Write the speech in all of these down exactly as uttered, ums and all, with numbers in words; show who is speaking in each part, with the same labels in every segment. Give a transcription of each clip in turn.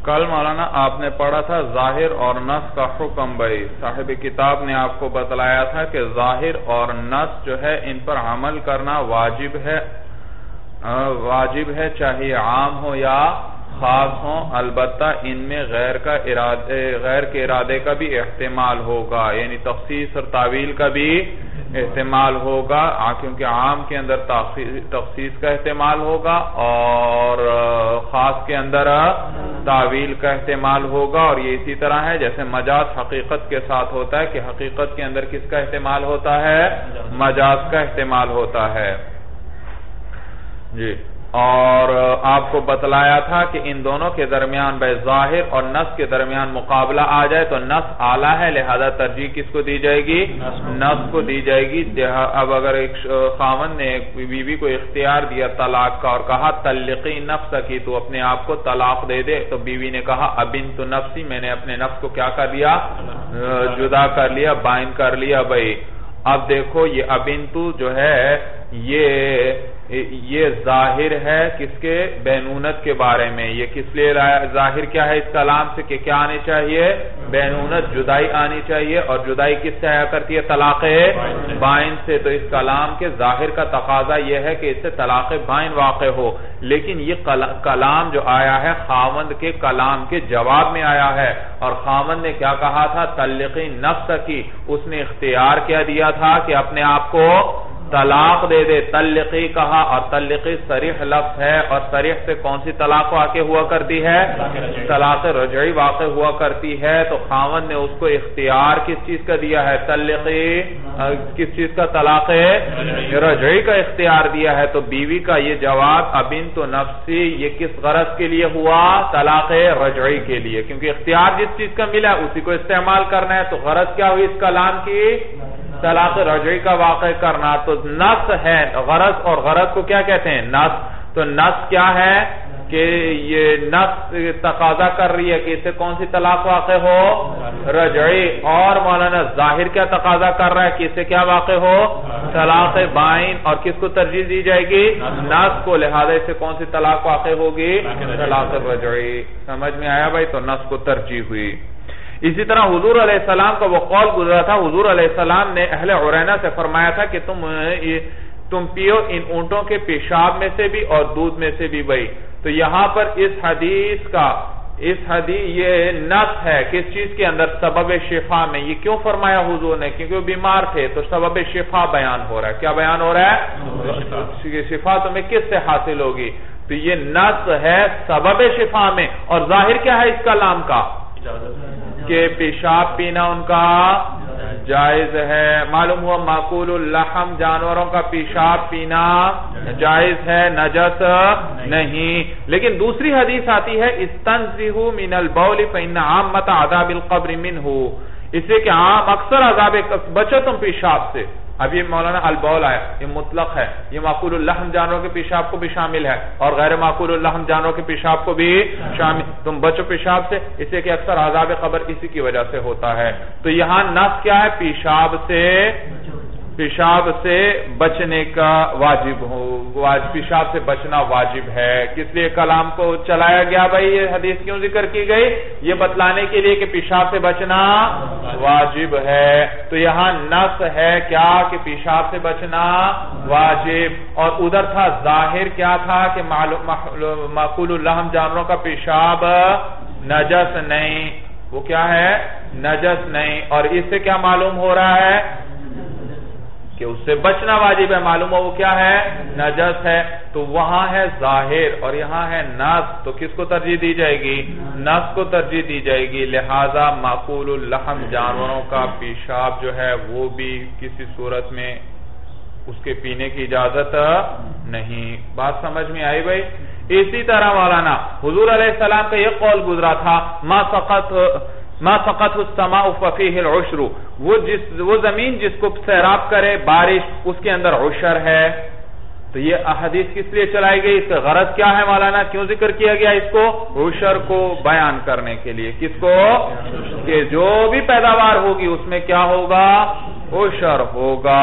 Speaker 1: کل مولانا آپ نے پڑھا تھا ظاہر اور نص کا حکم بھائی. صاحب کتاب نے آپ کو بتلایا تھا کہ ظاہر اور نص جو ہے ان پر عمل کرنا واجب ہے واجب ہے چاہے عام ہو یا خاص ہوں. البتہ ان میں غیر کا ارادے غیر کے ارادے کا بھی احتمال ہوگا، یعنی تخصیص اور تعویل کا بھی احتمال ہوگا، کیونکہ عام کے اندر تخصیص کا احتمال ہوگا اور خاص کے اندر تعویل کا احتمال ہوگا. اور یہ اسی طرح ہے جیسے مجاز حقیقت کے ساتھ ہوتا ہے کہ حقیقت کے اندر کس کا احتمال ہوتا ہے؟ مجاز کا احتمال ہوتا ہے. جی اور آپ کو بتلایا تھا کہ ان دونوں کے درمیان بے ظاہر اور نص کے درمیان مقابلہ آ جائے تو نص اعلیٰ ہے، لہذا ترجیح کس کو دی جائے گی؟ نص کو دی جائے گی. اب اگر ایک خاوند نے ایک بیوی کو اختیار دیا طلاق کا اور کہا طلقی نفسکی، تو اپنے آپ کو طلاق دے دے، تو بیوی نے کہا ابنت نفسی، میں نے اپنے نفس کو کیا کر لیا؟ جدا کر لیا، بائن کر لیا بھائی. اب دیکھو یہ ابنتو جو ہے یہ یہ ظاہر ہے کس کے؟ بینونت کے بارے میں. یہ کس لیے ظاہر کیا ہے اس کلام سے کہ کیا آنی چاہیے؟ بینونت، جدائی آنی چاہیے. اور جدائی کس سے آیا کرتی ہے؟ طلاق بائن سے. تو اس کلام کے ظاہر کا تقاضا یہ ہے کہ اس سے طلاق بائن واقع ہو. لیکن یہ کلام جو آیا ہے خاوند کے کلام کے جواب میں آیا ہے. اور خاوند نے کیا کہا تھا؟ طلقی نفسکی. اس نے اختیار کیا دیا تھا کہ اپنے آپ کو طلاق دے دے. طلقی کہا اور طلقی صریح لفظ ہے، اور صریح سے کون سی طلاق واقع ہوا کرتی ہے؟ طلاق رجعی واقع ہوا کرتی ہے. تو خاوند نے اس کو اختیار کس چیز کا دیا ہے؟ طلقی کس چیز کا؟ طلاق رجعی کا اختیار دیا ہے. تو بیوی کا یہ جواب ابنت نفسی یہ کس غرض کے لیے ہوا؟ طلاق رجعی کے لیے، کیونکہ اختیار جس چیز کا ملا اسی کو استعمال کرنا ہے. تو غرض کیا ہوئی اس کلام کی؟ طلاق رجعی کا واقع کرنا. تو نص ہے غرض، اور غرض کو کیا کہتے ہیں؟ نص. تو نص کیا ہے کہ یہ نص تقاضا کر رہی ہے کہ اسے کون سی طلاق واقع ہو؟ رجعی. اور مولانا ظاہر کیا تقاضا کر رہا ہے کہ اسے کیا واقع ہو؟ طلاق بائن. اور کس کو ترجیح دی جائے گی؟ نص کو. لہذا اسے کون سی طلاق واقع ہوگی؟ طلاق رجعی. سمجھ میں آیا بھائی؟ تو نص کو ترجیح ہوئی. اسی طرح حضور علیہ السلام کا وہ قول گزرا تھا. حضور علیہ السلام نے اہل عرینہ سے فرمایا تھا کہ تم تم پیو ان اونٹوں کے پیشاب میں سے بھی اور دودھ میں سے بھی بھائی. تو یہاں پر اس حدیث کا اس حدیث یہ نص ہے کس چیز کے اندر؟ سبب شفا میں. یہ کیوں فرمایا حضور نے؟ کیونکہ وہ بیمار تھے تو سبب شفا بیان ہو رہا ہے. کیا بیان ہو رہا ہے؟ شفا تمہیں کس سے حاصل ہوگی؟ تو یہ نص ہے سبب شفا میں. اور ظاہر کیا ہے اس کلام کا؟ کہ پیشاب پینا ان کا جائز ہے. معلوم ہوا معقول اللحم جانوروں کا پیشاب پینا جائز ہے، نجس نہیں. لیکن دوسری حدیث آتی ہے استنزہوا من البول فإن عامۃ عذاب القبر منہ، اس سے کہ عام اکثر عذاب بچو تم پیشاب سے. اب یہ مولانا البول آیا، یہ مطلق ہے، یہ معقول اللحم جانوروں کے پیشاب کو بھی شامل ہے اور غیر معقول اللحم جانوروں کے پیشاب کو بھی شامل. تم بچو پیشاب سے، اس سے کہ اکثر عذاب قبر اسی کی وجہ سے ہوتا ہے. تو یہاں نص کیا ہے؟ پیشاب سے پیشاب سے بچنے کا واجب ہو پیشاب سے بچنا واجب ہے. کس لیے کلام کو چلایا گیا بھائی؟ یہ حدیث کیوں ذکر کی گئی؟ یہ بتلانے کے لیے کہ پیشاب سے بچنا واجب ہے. تو یہاں نص ہے کیا کہ پیشاب سے بچنا واجب. اور ادھر تھا ظاہر کیا تھا کہ معقول اللحم جانوروں کا پیشاب نجس نہیں. وہ کیا ہے؟ نجس نہیں. اور اس سے کیا معلوم ہو رہا ہے کہ اس سے بچنا واجب ہے. معلوم ہو وہ کیا ہے؟ نجس ہے. تو وہاں ہے ظاہر اور یہاں ہے نص. تو کس کو ترجیح دی جائے گی؟ نص کو ترجیح دی جائے گی. لہذا معقول اللحم جانوروں کا پیشاب جو ہے وہ بھی کسی صورت میں اس کے پینے کی اجازت نہیں. بات سمجھ میں آئی بھائی؟ اسی طرح مولانا حضور علیہ السلام کا یہ قول گزرا تھا ما سقط ما سقط السماء ففيه العشر، وہ جس وہ زمین جس کو سیراب کرے بارش اس کے اندر عشر ہے. تو یہ احادیث کس لیے چلائی گئی؟ اس کا غرض کیا ہے مولانا؟ کیوں ذکر کیا گیا اس کو؟ عشر کو بیان کرنے کے لیے. کس کو؟ کہ جو بھی پیداوار ہوگی اس میں کیا ہوگا؟ عشر ہوگا.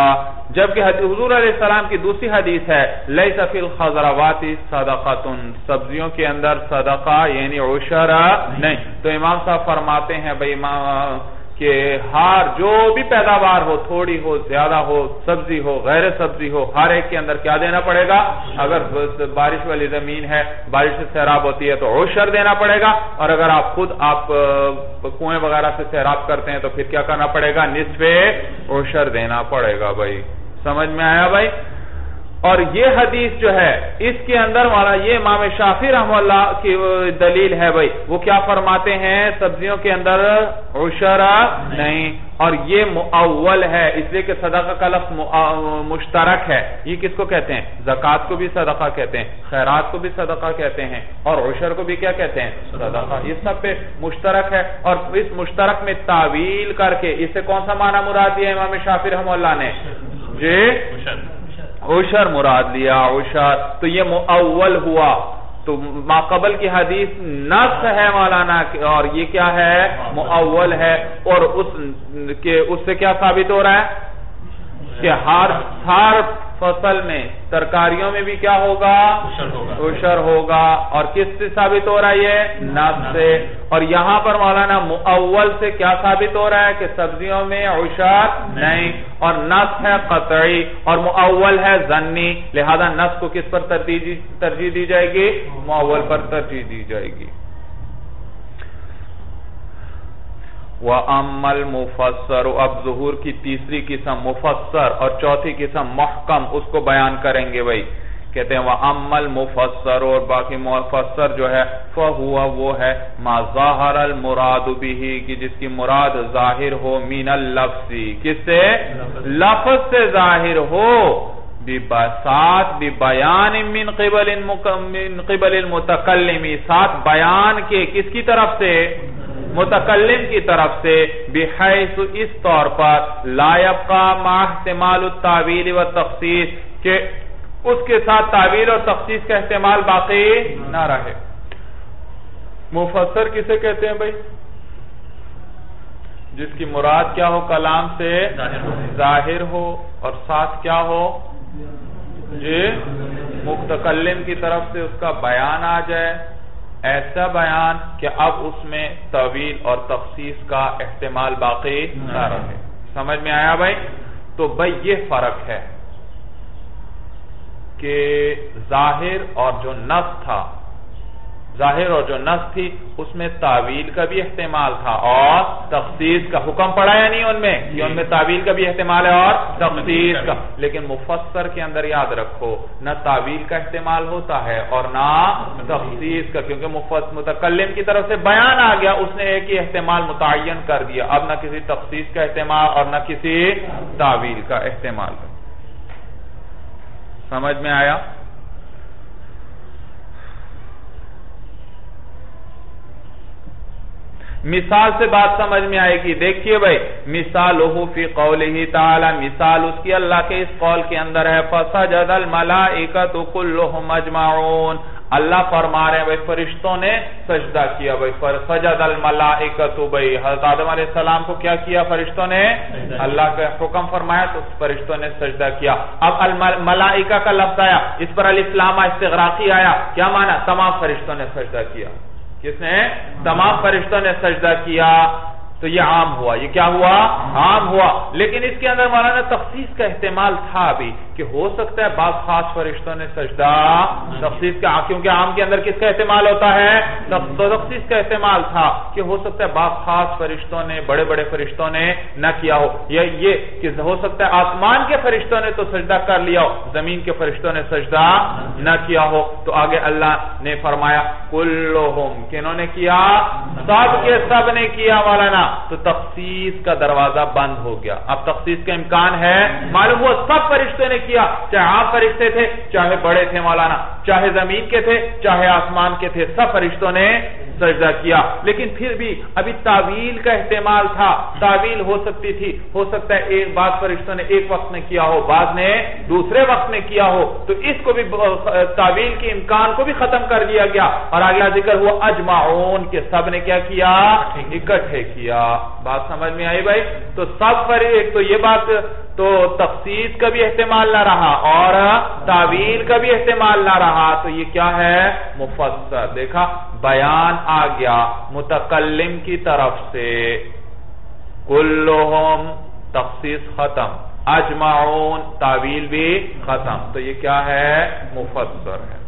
Speaker 1: جبکہ حضور علیہ السلام کی دوسری حدیث ہے لیس فی الخضروات صدقۃ، سبزیوں کے اندر صدقہ یعنی عشر نہیں. تو امام صاحب فرماتے ہیں بھئی کہ ہر جو بھی پیداوار ہو، تھوڑی ہو زیادہ ہو، سبزی ہو غیر سبزی ہو، ہر ایک کے اندر کیا دینا پڑے گا؟ اگر بارش والی زمین ہے، بارش سے سیراب ہوتی ہے تو عشر دینا پڑے گا، اور اگر آپ خود آپ کنویں وغیرہ سے سیراب کرتے ہیں تو پھر کیا کرنا پڑے گا؟ نصف عشر دینا پڑے گا. بھائی سمجھ میں آیا بھائی؟ اور یہ حدیث جو ہے اس کے اندر والا یہ امام شافعی رحمہ اللہ کی دلیل ہے بھائی. وہ کیا فرماتے ہیں؟ سبزیوں کے اندر عشر نہیں. اور یہ مؤول ہے اس لیے کہ صدقہ کا لفظ مشترک ہے. یہ کس کو کہتے ہیں؟ زکوٰۃ کو بھی صدقہ کہتے ہیں، خیرات کو بھی صدقہ کہتے ہیں، اور عشر کو بھی کیا کہتے ہیں؟ صدقہ. یہ سب پہ مشترک ہے. اور اس مشترک میں تعویل کر کے اس سے کون سا معنی مراد دیا امام شافعی رحمہ اللہ نے؟ جی عشر مراد لیا، عشر. تو یہ مؤول ہوا. تو ما قبل کی حدیث نص ہے مولانا، اور یہ کیا ہے؟ مؤول ہے. اور اس کے اس سے کیا ثابت ہو رہا ہے کہ ہر ہر فصل میں ترکاریوں میں بھی کیا ہوگا؟ عشر ہوگا. اور کس سے ثابت ہو رہا ہے؟ یہ نص سے. اور یہاں پر مولانا مؤول سے کیا ثابت ہو رہا ہے کہ سبزیوں میں عشر نہیں. اور نص ہے قطعی اور مؤول ہے ظنی، لہذا نص کو کس پر ترجیح دی جائے گی؟ مؤول پر ترجیح دی جائے گی. وَأَمَّا الْمُفَسَّرُ، اب ظہور کی تیسری قسم مفسر اور چوتھی قسم محکم، اس کو بیان کریں گے بھائی. کہتے ہیں وَأَمَّا الْمُفَسَّرُ، اور باقی مفسر جو ہے فَهُوَ وہ ہے مَا ظَاهَرَ الْمُرَادُ بِهِ، کہ جس کی مراد ظاہر ہو مِنَ اللَّفْظِ، کس سے؟ لفظ سے ظاہر ہو، ساتھ بِبَيَانٍ مِّن قِبَلِ الْمُتَكَلِّمِ، ساتھ بیان کے کس کی طرف سے؟ متکلم کی طرف سے. بحیث اس طور پر لا یبقى مع احتمال التاویل والتخصیص، کہ اس کے ساتھ تعویل اور تخصیص کا احتمال باقی نہ رہے. مفسر کسے کہتے ہیں بھائی؟ جس کی مراد کیا ہو؟ کلام سے ظاہر ہو اور ساتھ کیا ہو؟ جی متکلم کی طرف سے اس کا بیان آ جائے، ایسا بیان کہ اب اس میں تعویل اور تخصیص کا احتمال باقی نہ رہے. سمجھ میں آیا بھائی؟ تو بھائی یہ فرق ہے کہ ظاہر اور جو نص تھا، ظاہر اور جو نص تھی اس میں تعویل کا بھی احتمال تھا اور تخصیص کا. حکم پڑا یا نہیں ان میں کہ ان میں تعویل کا بھی احتمال ہے اور تخصیص کا. لیکن مفسر کے اندر یاد رکھو نہ تعویل کا احتمال ہوتا ہے اور نہ تخصیص کا، کیونکہ متکلم کی طرف سے بیان آ گیا، اس نے ایک ہی احتمال متعین کر دیا. اب نہ کسی تخصیص کا احتمال اور نہ کسی تعویل کا احتمال. سمجھ میں آیا؟ مثال سے بات سمجھ میں آئے گی. دیکھیے بھائی مثالہ فی قولہ تعالی، مثال اس کی اللہ کے اس قول کے اندر ہے فسجد الملائکۃ کلھم اجمعون. اللہ فرما رہے ہیں بھائی فرشتوں نے سجدہ کیا. بھائی سجد الملائکۃ، بھائی حضرت آدم علیہ السلام کو کیا کیا فرشتوں نے؟ اللہ کا حکم فرمایا تو فرشتوں نے سجدہ کیا. اب الملائکہ کا لفظ آیا، اس پر الف لام استغراقی آیا، کیا معنی؟ تمام فرشتوں نے سجدہ کیا. کس نے؟ تمام فرشتوں نے سجدہ کیا. تو یہ عام ہوا. یہ کیا ہوا؟ عام ہوا. لیکن اس کے اندر مولانا تخصیص کا احتمال تھا بھی کہ ہو سکتا ہے بعض خاص فرشتوں نے سجدہ تخصیص کا، کیونکہ عام کے اندر کس کا احتمال ہوتا ہے؟ تخصیص کا احتمال تھا کہ ہو سکتا ہے بعض خاص فرشتوں نے، بڑے بڑے فرشتوں نے نہ کیا ہو. یا یہ کہ ہو سکتا ہے آسمان کے فرشتوں نے تو سجدہ کر لیا ہو، زمین کے فرشتوں نے سجدہ نہ کیا ہو. تو آگے اللہ نے فرمایا کلہم، کنہوں نے کیا؟ سب کے سب نے کیا مولانا. تو تخصیص کا دروازہ بند ہو گیا. اب تخصیص کا امکان ہے. معلوم ہوا سب فرشتے نے کیا، چاہے آپ فرشتے تھے چاہے بڑے تھے مولانا، چاہے زمین کے تھے چاہے آسمان کے تھے، سب فرشتوں نے سجدہ کیا. لیکن پھر بھی ابھی تعویل کا احتمال تھا. تعویل ہو سکتی تھی، ہو سکتا ہے ایک بعض فرشتوں نے ایک وقت میں کیا ہو، بعض نے دوسرے وقت میں کیا ہو. تو اس کو بھی تعویل کے امکان کو بھی ختم کر دیا گیا. اور آگے ذکر ہوا اجمعون کے سب نے کیا کیا؟ اکٹھے کیا. بات سمجھ میں آئی بھائی؟ تو سب پر ایک تو یہ بات تو تخصیص کا بھی احتمال نہ رہا اور تعویل کا بھی احتمال نہ رہا، تو یہ کیا ہے؟ مفسر۔ دیکھا بیان آ گیا متکلم کی طرف سے، کلہم تخصیص ختم، اجمعون تعویل بھی ختم، تو یہ کیا ہے؟ مفسر ہے۔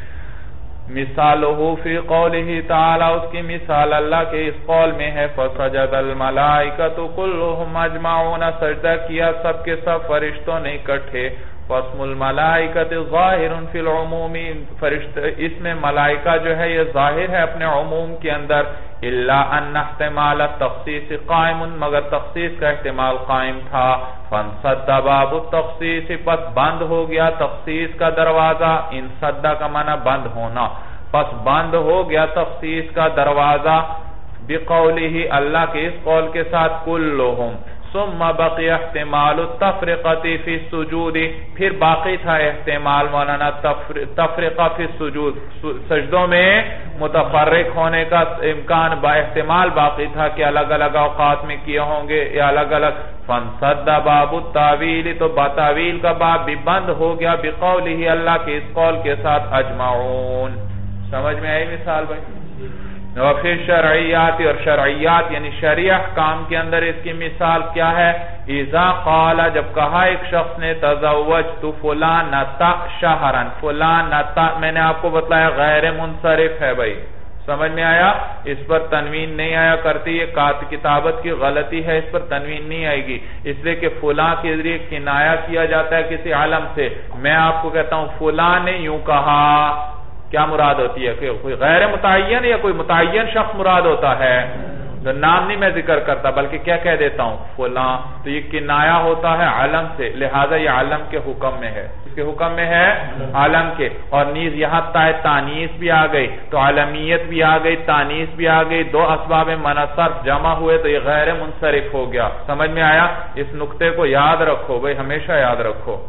Speaker 1: مثالہ فی قولہ تعالی، اس کی مثال اللہ کے اس قول میں ہے فسجد الملائکۃ کلہم اجمعون، سجدہ کیا سب کے سب فرشتوں نے اکٹھے، فاسم الملائکۃ ظاہر فی العموم، فرشتہ اس میں ملائکہ جو ہے یہ ظاہر ہے اپنے عموم کے اندر، الا ان احتمال التخصیص قائم، مگر تخصیص کا احتمال قائم تھا، فانصد باب التخصیص، پس بند ہو گیا تخصیص کا دروازہ، انصدہ کا معنی بند ہونا، پس بند ہو گیا تخصیص کا دروازہ، بقولہ اللہ کے اس قول کے ساتھ کلہم، ثم بقی احتمال التفرقۃ فی السجود، پھر باقی تھا احتمال مولانا تفرقہ فی السجود، سجدوں میں متفرق ہونے کا امکان با احتمال باقی تھا کہ الگ الگ اوقات میں کیے ہوں گے یا الگ الگ، فانصد باب التاویل، تو بتاویل کا باب بھی بند ہو گیا، بقولہ اللہ کے اس قول کے ساتھ اجمعون۔ سمجھ میں آئی مثال بھائی؟ وفی شرعیات، اور شرعیات یعنی شرعی احکام کے اندر اس کی مثال کیا ہے؟ اذا قال، جب کہا ایک شخص نے تزوجت فلانتا شہرن، فلانتا میں نے آپ کو بتلایا غیر منصرف ہے بھائی، سمجھ میں آیا؟ اس پر تنوین نہیں آیا کرتی، یہ کتابت کی غلطی ہے، اس پر تنوین نہیں آئے گی، اس لیے کہ فلاں کے ذریعے کنایہ کیا جاتا ہے کسی عالم سے، میں آپ کو کہتا ہوں فلاں نے یوں کہا، کیا مراد ہوتی ہے؟ کہ کوئی غیر متعین یا کوئی متعین شخص مراد ہوتا ہے، تو نام نہیں میں ذکر کرتا بلکہ کیا کہہ دیتا ہوں؟ فلاں، تو یہ کنایہ ہوتا ہے علم سے، لہذا یہ علم کے حکم میں ہے، اس کے حکم میں ہے علم کے، اور نیز یہاں تانیث بھی آ گئی تو علمیت بھی آ گئی، تانیث بھی آ گئی، دو اسباب منع صرف جمع ہوئے تو یہ غیر منصرف ہو گیا۔ سمجھ میں آیا؟ اس نقطے کو یاد رکھو بھائی، ہمیشہ یاد رکھو۔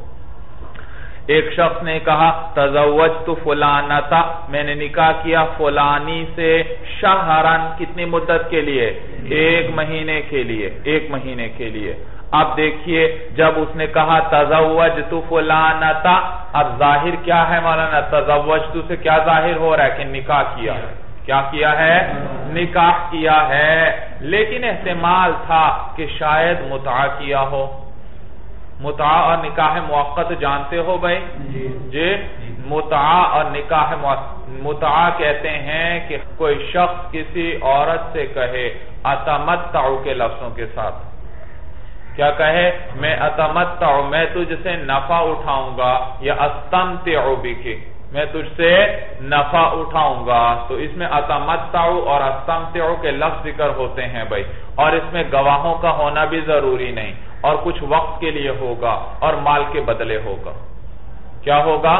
Speaker 1: ایک شخص نے کہا تزوجت فلانتا، میں نے نکاح کیا فلانی سے، شہرن کتنی مدت کے لیے؟ ایک مہینے کے لیے، ایک مہینے کے لیے۔ اب دیکھیے جب اس نے کہا تزوجت فلانتا، اب ظاہر کیا ہے مولانا؟ تزوجت سے کیا ظاہر ہو رہا ہے؟ کہ نکاح کیا ہے، کیا کیا ہے؟ نکاح کیا ہے، لیکن احتمال تھا کہ شاید متعہ کیا ہو۔ متعہ اور نکاح موقت جانتے ہو بھائی؟ جی متعہ اور نکاح متعہ کہتے ہیں کہ کوئی شخص کسی عورت سے کہے اتمتع کے لفظوں کے ساتھ، کیا کہے؟ میں اتمتع، میں تجھ سے نفع اٹھاؤں گا، یا استمتع بک، میں تجھ سے نفع اٹھاؤں گا، تو اس میں اتمتع اور استمتع کے لفظ ذکر ہوتے ہیں بھائی، اور اس میں گواہوں کا ہونا بھی ضروری نہیں، اور کچھ وقت کے لیے ہوگا اور مال کے بدلے ہوگا۔ کیا ہوگا؟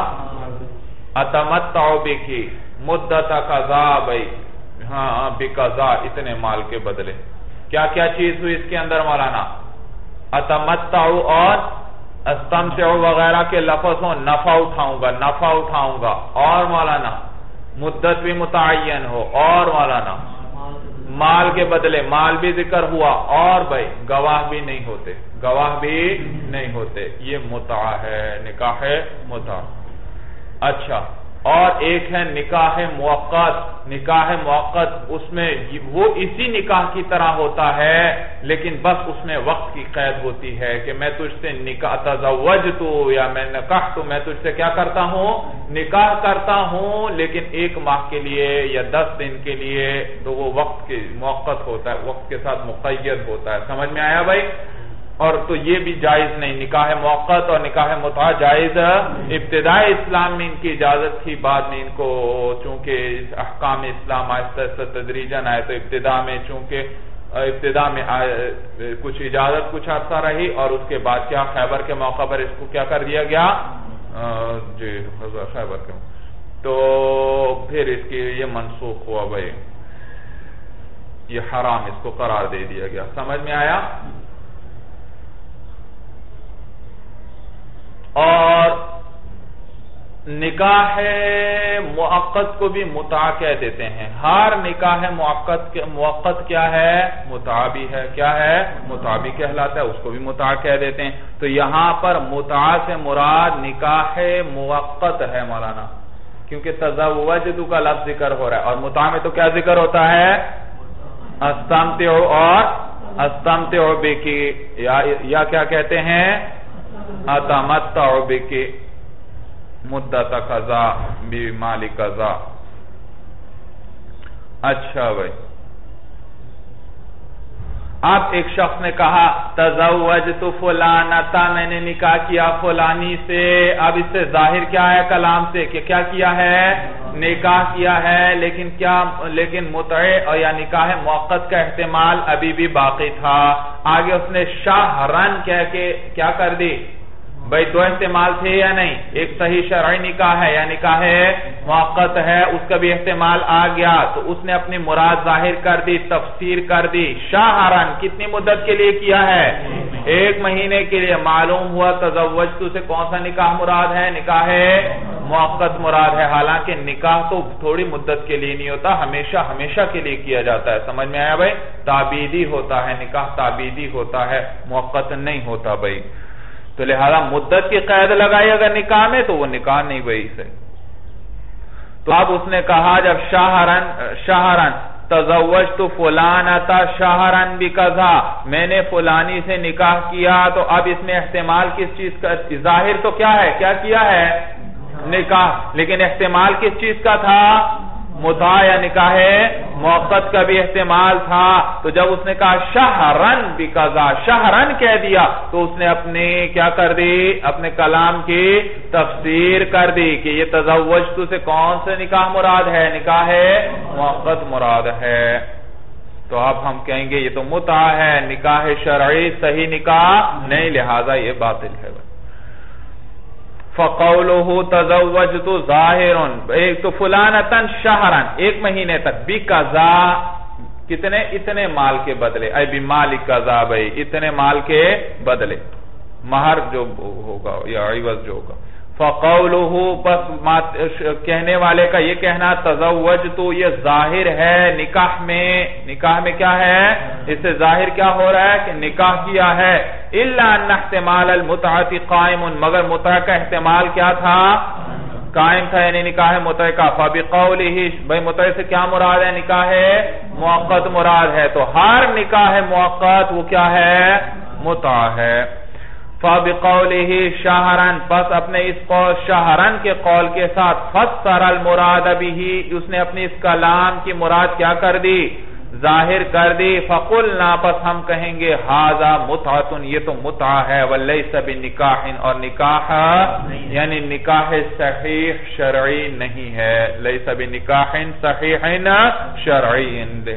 Speaker 1: اتمتع بکی مدت قضا بھائی، ہاں بقضا، اتنے مال کے بدلے۔ کیا کیا چیز ہوئی اس کے اندر مولانا؟ اتمتع اور استمتع وغیرہ کے لفظ ہوں، نفع اٹھاؤں گا، نفع اٹھاؤں گا، اور مولانا مدت بھی متعین ہو، اور مولانا مال کے بدلے، مال بھی ذکر ہوا، اور بھائی گواہ بھی نہیں ہوتے، گواہ بھی نہیں ہوتے، یہ متعہ ہے، نکاح متعہ۔ اچھا، اور ایک ہے نکاح موقت، نکاح موقت اس میں وہ اسی نکاح کی طرح ہوتا ہے، لیکن بس اس میں وقت کی قید ہوتی ہے کہ میں تجھ سے نکاح تزوجت یا میں نکحت، میں تجھ سے کیا کرتا ہوں؟ نکاح کرتا ہوں، لیکن ایک ماہ کے لیے یا دس دن کے لیے، تو وہ وقت کے موقت ہوتا ہے، وقت کے ساتھ مقید ہوتا ہے۔ سمجھ میں آیا بھائی؟ اور تو یہ بھی جائز نہیں، نکاح موقت اور نکاح متعہ جائز ابتدائی اسلام میں ان کی اجازت تھی، بعد میں ان کو چونکہ احکام اسلام آہستہ آہستہ تدریجاً آئے تو ابتدا میں چونکہ ابتدا میں کچھ اجازت کچھ عرصہ رہی، اور اس کے بعد کیا خیبر کے موقع پر اس کو کیا کر دیا گیا؟ جی خیبر کے، تو پھر اس کی یہ منسوخ ہوا بھائی، یہ حرام اس کو قرار دے دیا گیا۔ سمجھ میں آیا؟ اور نکاح موقت کو بھی متع کہہ دیتے ہیں. ہر نکاح موقت موقت کیا ہے؟ متع بھی ہے. کیا ہے؟ متع بھی کہلاتا ہے, اس کو بھی متع کہہ دیتے ہیں. تو یہاں پر متع سے مراد نکاح موقت ہے مولانا, کیونکہ تزوجت کا لفظ ذکر ہو رہا ہے, اور متع میں تو کیا ذکر ہوتا ہے؟ استمتع اور استمتع بکی, یا, یا کیا کہتے ہیں؟ اتمتع بکی مدت قضا بمال قضا. اچھا بھائی, اب ایک شخص نے کہا تزوجت فلانتا, میں نے نکاح کیا فلانی سے. اب اس سے ظاہر کیا ہے کلام سے کہ کیا کیا ہے؟ نکاح کیا ہے, لیکن کیا لیکن متع اور یا نکاح موقت کا احتمال ابھی بھی باقی تھا. آگے اس نے شہرن کہہ کے کیا کر دی؟ بھئی دو احتمال تھے یا نہیں؟ ایک صحیح شرعی نکاح ہے یا نکاح موقت ہے, اس کا بھی احتمال آ گیا. تو اس نے اپنی مراد ظاہر کر دی, تفسیر کر دی. شہرن کتنی مدت کے لیے کیا ہے؟ ایک مہینے کے لیے. معلوم ہوا تزوجت سے کون سا نکاح مراد ہے؟ نکاح موقت مراد ہے. حالانکہ نکاح تو تھوڑی مدت کے لیے نہیں ہوتا, ہمیشہ ہمیشہ کے لیے کیا جاتا ہے. سمجھ میں آیا بھائی؟ تعبیدی ہوتا ہے نکاح, تعبیدی ہوتا ہے, موقت نہیں ہوتا بھائی. تو لہذا مدت کی قید لگائی اگر نکاح میں تو وہ نکاح نہیں بھئی سے. تو اب اس نے کہا جب شہرن شہرن تزوجت فلانتا شہرن بکذا, میں نے فلانی سے نکاح کیا, تو اب اس میں احتمال کس چیز کا؟ ظاہر تو کیا ہے؟ کیا کیا ہے؟ نکاح. لیکن احتمال کس چیز کا تھا؟ متع یا نکاح موقت کا بھی احتمال تھا. تو جب اس نے کہا شہرن بکذا, شہرن کہہ دیا, تو اس نے اپنے کیا کر دی؟ اپنے کلام کی تفسیر کر دی کہ یہ تزوجت سے کون سے نکاح مراد ہے؟ نکاح موقت مراد ہے. تو اب ہم کہیں گے یہ تو متع ہے, نکاح شرعی صحیح نکاح نہیں, لہذا یہ باطل ہے. فَقَوْلُهُ تَزَوَّجْتُ ظَاهِرٌ, ایک تو فلانتاً شہرن, ایک مہینے تک, بِقَضَا, کتنے؟ اتنے مال کے بدلے, اے بِمَالِ قَضَا, بھئی اتنے مال کے بدلے, مہر جو ہوگا یا عوض جو ہوگا. فَقَوْلُهُ, بس کہنے والے کا یہ کہنا تزوجت یہ ظاہر ہے نکاح میں. نکاح میں کیا ہے؟ اس سے ظاہر کیا ہو رہا ہے کہ نکاح کیا ہے. إِلَّا أَنَّ احْتِمَالَ الْمُتْعَةِ قَائِمٌ, مگر متع کا احتمال کیا تھا؟ قائم تھا, یعنی نکاح متع کا. فَبِقَوْلِهِ, بھئی متع سے کیا مراد ہے؟ نکاح موقت مراد ہے. تو ہر نکاح موقت وہ کیا ہے؟ متع ہے. فَبِقَوْلِهِ شَهْرًا, پس اپنے اس قول شہرن کے قول کے ساتھ فَسَّرَ الْمُرَادَ بِهِ, اس نے اپنی اس کلام کی مراد کیا کر دی؟ ظاہر کر دی. فَقُلْنَا, پس ہم کہیں گے هَذَا مُتْعَةٌ, یہ تو متع ہے. وَلَيْسَ بِنِكَاحٍ, اور نکاح یعنی نکاح صحیح شرعی نہیں ہے. لَيْسَ بِنِكَاحٍ صَحِيحٍ شَرْعِيٍ.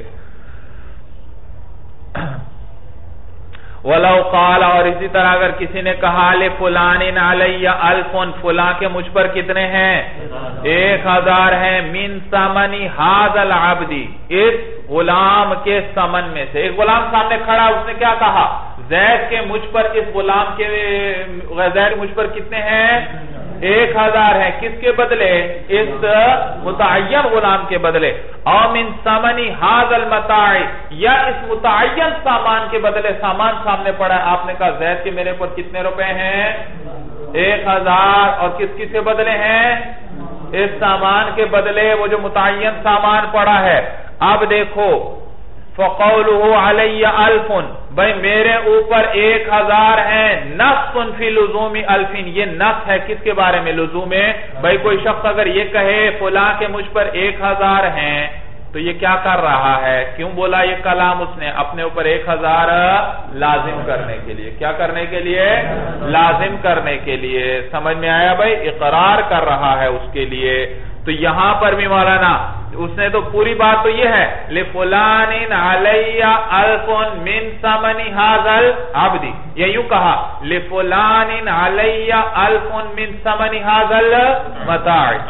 Speaker 1: وَلَوْ قَالَ, اور اسی طرح اگر کسی نے کہا لِفُلَانٍ عَلَيَّ أَلْفٌ, فلاں کے مجھ پر کتنے ہیں؟ ایک ہزار ہیں. مِن ثَمَنِ هَذَا الْعَبْدِ, اس غلام کے ثمن میں سے. ایک غلام سامنے کھڑا, اس نے کیا کہا؟ زید کے مجھ پر, اس غلام کے زید مجھ پر کتنے ہیں؟ ایک ہزار ہیں. کس کے بدلے؟ اس متعین غلام کے بدلے. او من ثمن هذا المتاع, یا اس متعین سامان کے بدلے. سامان سامنے پڑا ہے, آپ نے کہا زید کے میرے پر کتنے روپے ہیں؟ ایک ہزار. اور کس کس کے بدلے ہیں؟ اس سامان کے بدلے, وہ جو متعین سامان پڑا ہے. اب دیکھو فَقَوْلُهُ عَلَيَّ أَلْفٌ, بھئی میرے اوپر ایک ہزار ہیں. نَفْسٌ فِي لُزُومِ أَلْفٍ, یہ نفس ہے کس کے بارے میں؟ لزوم میں. بھئی کوئی شخص اگر یہ کہے فلاں کے مجھ پر ایک ہزار ہیں, تو یہ کیا کر رہا ہے؟ کیوں بولا یہ کلام اس نے؟ اپنے اوپر ایک ہزار لازم کرنے کے لیے. کیا کرنے کے لیے؟ لازم کرنے کے لیے. سمجھ میں آیا بھئی؟ اقرار کر رہا ہے اس کے لیے. تو یہاں پر بھی مولانا اس نے تو پوری بات تو یہ ہے لِفُلَانٍ عَلَيَّ أَلْفٌ مِّن ثَمَنِ هَذَا الْعَبْدِ, یہ یوں کہا لِفُلَانٍ عَلَيَّ أَلْفٌ مِّن ثَمَنِ هَذَا الْمَتَاعِ.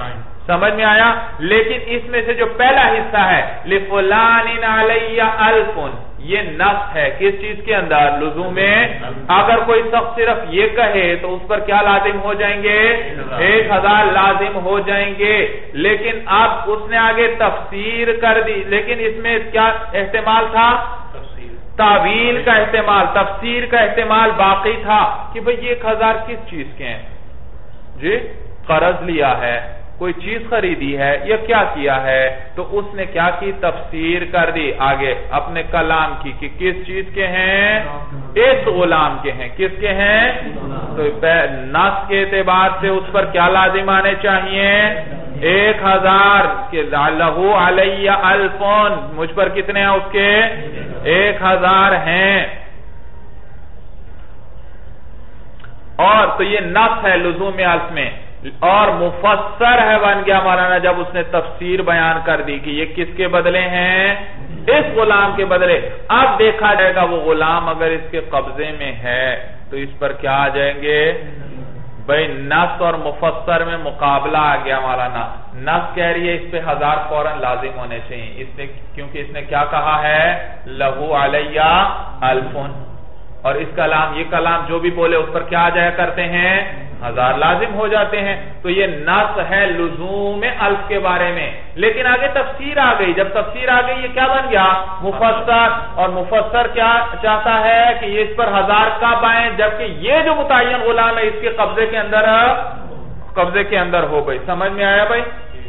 Speaker 1: سمجھ میں آیا؟ لیکن اس میں سے جو پہلا حصہ ہے لفلان علی الف، یہ نص ہے کس چیز کے اندر؟ لزوم میں۔ اگر کوئی شخص صرف یہ کہے تو اس پر کیا لازم ہو جائیں گے؟ ایک ہزار لازم ہو جائیں گے۔ لیکن اب اس نے آگے تفسیر کر دی، لیکن اس میں کیا احتمال تھا؟ تعویل کا احتمال، تفسیر کا احتمال باقی تھا کہ بھئی یہ ایک ہزار کس چیز کے ہیں؟ جی قرض لیا ہے، کوئی چیز خریدی ہے یا کیا کیا ہے؟ تو اس نے کیا کی؟ تفسیر کر دی آگے اپنے کلام کی کہ کس چیز کے ہیں؟ اس غلام کے ہیں۔ کس کے ہیں؟ تو نص کے اعتبار سے اس پر کیا لازم آنے چاہیے؟ ایک ہزار کہ لہو علی الفون، مجھ پر کتنے ہیں اس کے؟ ایک ہزار ہیں۔ اور تو یہ نص ہے لزوم الف میں، اور مفسر ہے بن گیا مولانا جب اس نے تفسیر بیان کر دی کہ یہ کس کے بدلے ہیں؟ اس غلام کے بدلے۔ اب دیکھا جائے گا وہ غلام اگر اس کے قبضے میں ہے تو اس پر کیا آ جائیں گے؟ بھئی نص اور مفسر میں مقابلہ آ گیا مولانا۔ نص کہہ رہی ہے اس پہ ہزار فوراً لازم ہونے چاہیے، اس نے کیونکہ اس نے کیا کہا ہے؟ لہو علی الفن، اور اس کلام یہ کلام جو بھی بولے اس پر کیا آ جایا کرتے ہیں؟ ہزار لازم ہو جاتے ہیں۔ تو یہ نص ہے لزوم الف کے بارے میں۔ لیکن آگے تفسیر آ گئی، جب تفسیر آ گئی یہ کیا بن گیا؟ مفسر۔ اور مفسر کیا چاہتا ہے کہ یہ اس پر ہزار کب آئیں؟ جبکہ یہ جو متعین غلام ہے اس کے قبضے کے اندر قبضے کے اندر ہو گئی۔ سمجھ میں آیا بھائی؟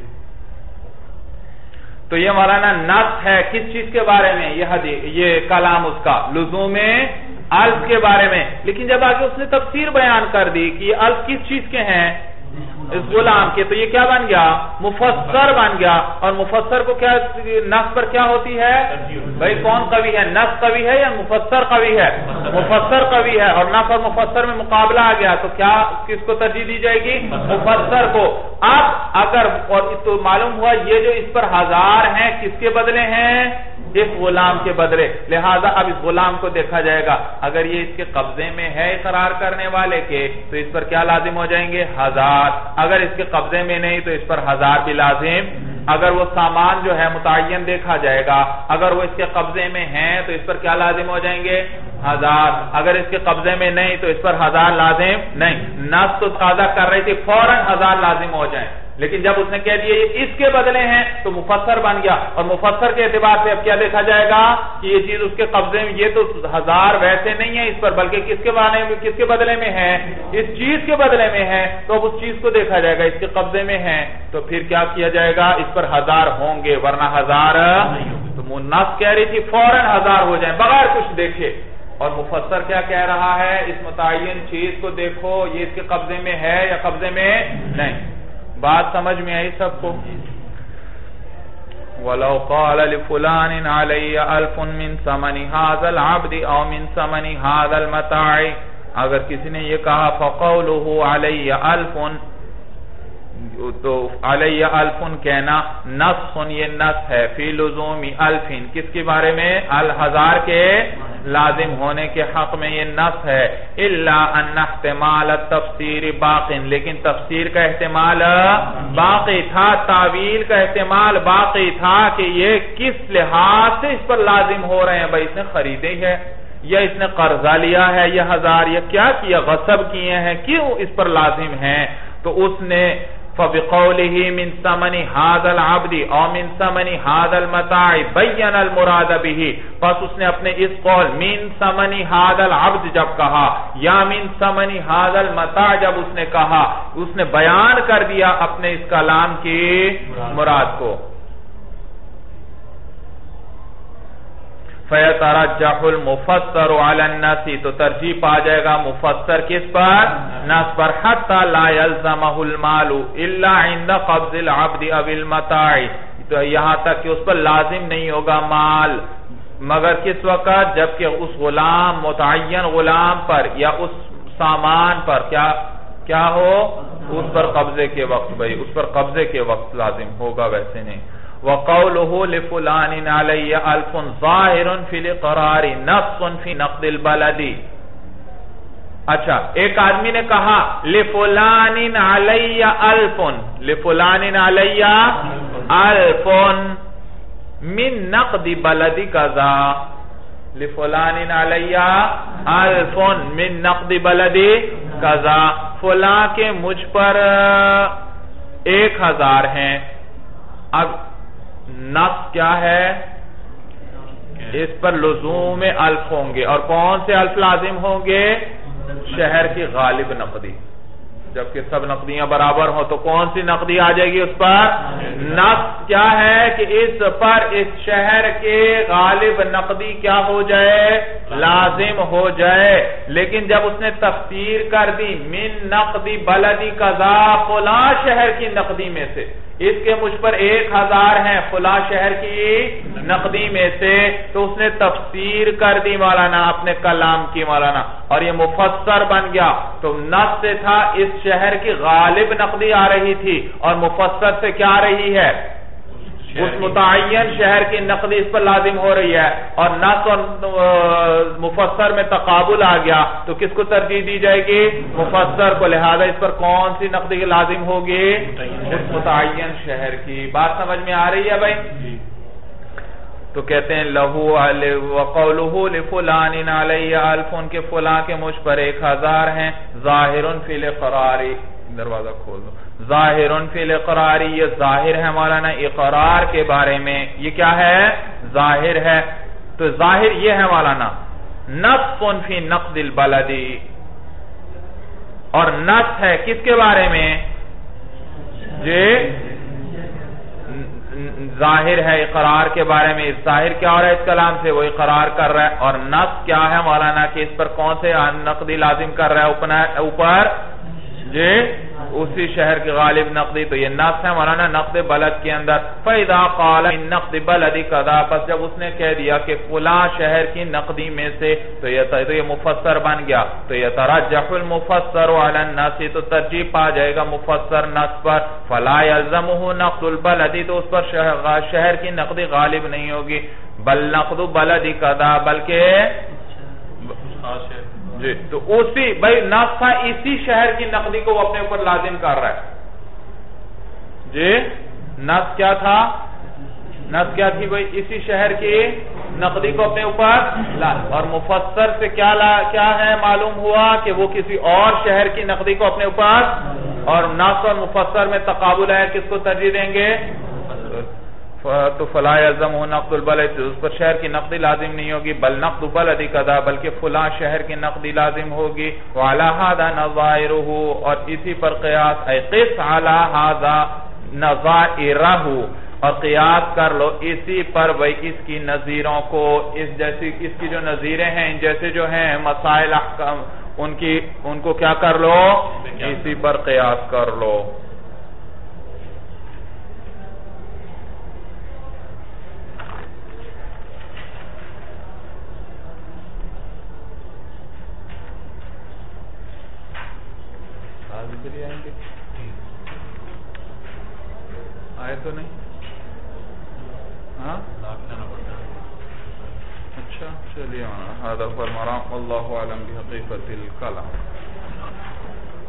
Speaker 1: تو یہ مولانا نص ہے کس چیز کے بارے میں؟ یہ حدیث، یہ کلام اس کا لزوم الف کے بارے میں۔ لیکن جب آگے اس نے تفسیر بیان کر دی کہ یہ الف کس چیز کے ہیں؟ اس غلام کے، تو یہ کیا بن گیا؟ مفسر بن گیا۔ اور مفسر کو کیا نص پر کیا ہوتی ہے؟ بھائی کون قوی ہے؟ نص قوی ہے یا مفسر قوی ہے؟ مفسر قوی ہے، اور نص اور مفسر میں مقابلہ آ گیا تو کیا کس کو ترجیح دی جائے گی؟ مفسر کو۔ اب اگر اور تو معلوم ہوا یہ جو اس پر ہزار ہیں کس کے بدلے ہیں؟ اس غلام کے بدلے۔ لہذا اب اس غلام کو دیکھا جائے گا، اگر یہ اس کے قبضے میں ہے اقرار کرنے والے کے تو اس پر کیا لازم ہو جائیں گے؟ ہزار۔ اگر اس کے قبضے میں نہیں تو اس پر ہزار بھی لازم۔ اگر وہ سامان جو ہے متعین دیکھا جائے گا، اگر وہ اس کے قبضے میں ہیں تو اس پر کیا لازم ہو جائیں گے؟ ہزار۔ اگر اس کے قبضے میں نہیں تو اس پر ہزار لازم نہیں۔ نص تو تقاضا کر رہی تھی فوراً ہزار لازم ہو جائیں، لیکن جب اس نے کہہ دیا یہ اس کے بدلے ہیں تو مفسر بن گیا۔ اور مفسر کے اعتبار سے اب کیا دیکھا جائے گا کہ یہ چیز اس کے قبضے میں، یہ تو ہزار ویسے نہیں ہے اس پر، بلکہ کس کے بارے میں، کس کے بدلے میں ہے؟ اس چیز کے بدلے میں ہے۔ تو اب اس چیز کو دیکھا جائے گا، اس کے قبضے میں ہے تو پھر کیا کیا جائے گا؟ اس پر ہزار ہوں گے، ورنہ ہزار تو نص کہہ رہی تھی فوراً ہزار ہو جائیں بغیر کچھ دیکھے۔ اور مفسر کیا کہہ رہا ہے؟ اس متعین چیز کو دیکھو یہ اس کے قبضے میں ہے یا قبضے میں نہیں۔ بات سمجھ میں آئی سب کو؟ وَلَوْ قَالَ لِفُلَانٍ عَلَيَّ أَلْفٌ مِّن ثَمَنِ هَذَا الْعَبْدِ أَوْ مِّن ثَمَنِ هَذَا الْمَتَاعِ، اگر کسی نے یہ کہا فَقَوْلُهُ عَلَيَّ أَلْفٌ، تو علیہ الفن کہنا نص، یہ نص ہے فی لزوم الفن، کس کے بارے میں؟ الہزار کے لازم ہونے کے حق میں یہ نص ہے۔ الا ان احتمال التفسیر باق، لیکن تفسیر کا احتمال باقی تھا، تعویل کا احتمال باقی تھا کہ یہ کس لحاظ سے اس پر لازم ہو رہے ہیں۔ بھائی اس نے خریدے ہے یا اس نے قرضہ لیا ہے یہ ہزار، یا کیا کیا؟ غصب کیے ہیں، کیوں اس پر لازم ہیں؟ تو اس نے فَبِقَوْلِهِ مِنْ ثَمَنِ هَذَا الْعَبْدِ أَوْ مِنْ ثَمَنِ هَذَا الْمَتَاعِ بَيَّنَ الْمُرَادَ بِهِ، پس اس نے اپنے اس قول مِنْ ثَمَنِ هَذَا الْعَبْدِ جب کہا یا مِنْ ثَمَنِ هَذَا الْمَتَاعِ جب اس نے کہا، اس نے بیان کر دیا اپنے اس کلام کی مراد کو۔ فَيَتَرَجَّحُ الْمُفَسَّرُ عَلَى النَّصِ، تو ترجیح پا جائے گا مفسر کس پر؟ نص پر۔ حَتَّى لَا يَلْزَمَهُ الْمَالُ إِلَّا عِنْدَ قَبْضِ الْعَبْدِ أَوِ الْمَتَاعِ، تو یہاں تک کہ اس پر لازم نہیں ہوگا مال مگر کس وقت؟ جبکہ اس غلام، متعین غلام پر یا اس سامان پر کیا کیا ہو؟ اس پر قبضے کے وقت، بھئی اس پر قبضے کے وقت لازم ہوگا، ویسے نہیں۔ وَقَوْلُهُ لِفُلَانٍ عَلَيَّ أَلْفٌ ظَاهِرٌ فِي الْإِقْرَارِ نَصٌّ فِي نَقْدِ الْبَلَدِ، اچھا ایک آدمی نے کہا لفلان علی الفن، لفلان علی الفن من نقد بلد کذا، لفلان علی الفن من نقد بلد کذا، فلاں کے مجھ پر ایک ہزار ہیں. اب نص کیا ہے؟ اس پر لزوم الف ہوں گے، اور کون سے الف لازم ہوں گے؟ شہر کی غالب نقدی. جبکہ سب نقدیاں برابر ہوں تو کون سی نقدی آ جائے گی اس پر؟ نص کیا ہے کہ اس پر اس شہر کے غالب نقدی کیا ہو جائے؟ لازم ہو جائے. لیکن جب اس نے تفسیر کر دی من نقدی بلدی قضا، فلاں شہر کی نقدی میں سے، اس کے مجھ پر ایک ہزار ہیں فلاں شہر کی نقدی میں سے، تو اس نے تفسیر کر دی مولانا اپنے کلام کی مولانا، اور یہ مفسر بن گیا. تو نص سے تھا اس شہر کی غالب نقدی آ رہی تھی، اور مفسر سے کیا آ رہی ہے؟ اس متعین شہر کی نقدی اس پر لازم ہو رہی ہے. اور نص اور مفسر میں تقابل آ گیا تو کس کو ترجیح دی جائے گی؟ مفسر کو. لہذا اس پر کون سی نقدی لازم ہوگی؟ اس متعین شہر کی. بات سمجھ میں آ رہی ہے بھائی؟ تو کہتے ہیں لہو وقولہ لفلان علی الفن کے فلاں کے مجھ پر ایک ہزار ہیں. ظاہر فی الاقراری، دروازہ کھول دو. ظاہر فی الاقراری، یہ ظاہر ہے مولانا اقرار کے بارے میں. یہ کیا ہے؟ ظاہر ہے. تو ظاہر یہ ہے مولانا نص فی نقد البلدی، اور نص ہے کس کے بارے میں؟ جی ظاہر ہے اقرار کے بارے میں. ظاہر کیا ہو رہا ہے اس کلام سے؟ وہ اقرار کر رہا ہے. اور نص کیا ہے مولانا کہ اس پر کون سے نقدی لازم کر رہا ہے اوپر؟ جی اسی شہر کی غالب نقدی. تو یہ نص ہے مولانا نقد بلد کے اندر. فَإِذَا قَالَ مِن نَقْدِ بَلَدِ كَذَا، پس جب اس نے کہہ دیا کہ فلاں شہر کی نقدی میں سے، تو یہ تو یہ مفسر بن گیا. تو يَتَرَجَّحُ الْمُفَسَّرُ عَلَى النَّصِ، تو ترجیح پا جائے گا مفسر نص پر. فَلَا يَلْزَمُهُ نَقْدُ الْبَلَدِ، تو اس پر شہر کی نقدی غالب نہیں ہوگی. بل نقد بلد كذا، بلکہ جی تو اسی بھائی نص تھا اسی شہر کی نقدی کو وہ اپنے اوپر لازم کر رہا ہے. جی نص کیا تھا؟ نص کیا تھی بھائی؟ اسی شہر کی نقدی کو اپنے اوپر. اور مفسر سے کیا کیا ہے معلوم ہوا کہ وہ کسی اور شہر کی نقدی کو اپنے اوپر. اور نص اور مفسر میں تقابل ہے، کس کو ترجیح دیں گے؟ تو فلا یلزمہ نقد البلد، اس پر شہر کی نقدی لازم نہیں ہوگی. بل نقد بلد کذا، بلکہ فلاں شہر کی نقدی لازم ہوگی. وعلی ھذا نظائرہ، اور اسی پر قیاس، اے قس علی ھذا نظائرہ، اور قیاس کر لو اسی پر بھائی اس کی نظیروں کو. اس جیسی اس کی جو نظیریں ہیں ان جیسے جو ہیں مسائل احکام، ان کی ان کو کیا کر لو؟ اسی پر قیاس کر لو. آئے تو نہیں؟ ہاں اچھا چلیے. هذا هو المرام، والله اعلم بحقیقت الکلام.